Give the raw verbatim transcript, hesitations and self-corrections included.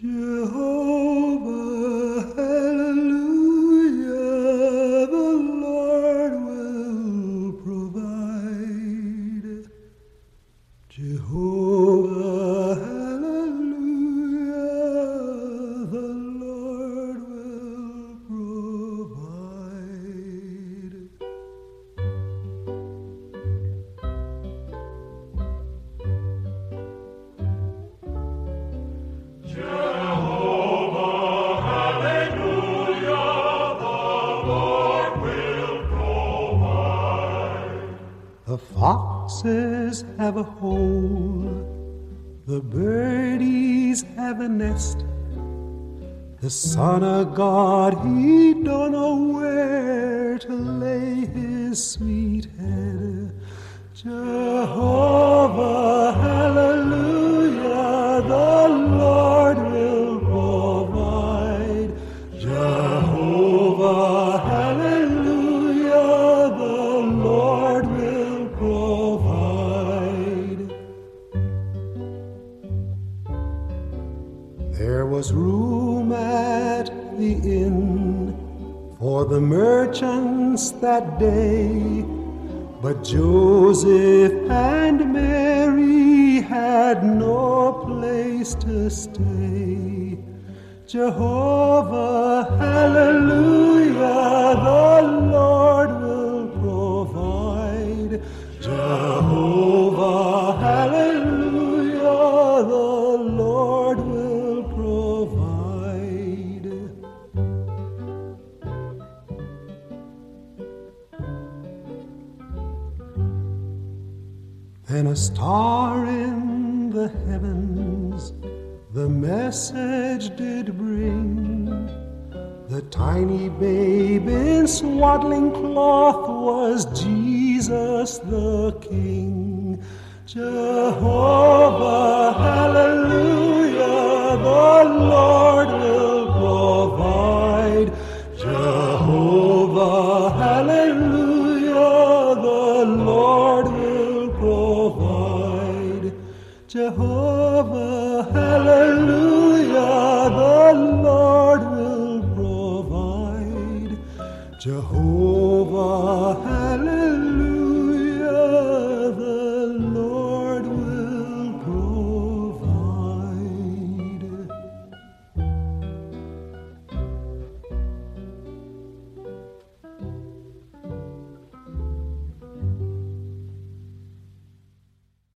Jehovah, hallelujah, the Lord will provide. Jehovah, hallelujah, the Lord will provide. The foxes have a hole, the birdies have a nest. The Son of God, he don't know where to lay his sweet head. Jehovah, hallelujah, the Lord will provide. Jehovah, hallelujah, the Lord will provide. There was room at the inn for the merchants that day, but Joseph and Mary had no place to stay. Jehovah, hallelujah, the Lord will provide. Jehovah, hallelujah, the Lord will provide. Then a star in the heavens the message did bring. The tiny babe in swaddling cloth was Jesus the King. Jehovah, hallelujah, the Lord will provide. Jehovah, hallelujah, the Lord will provide. Jehovah, hallelujah, the Lord will provide. Jehovah,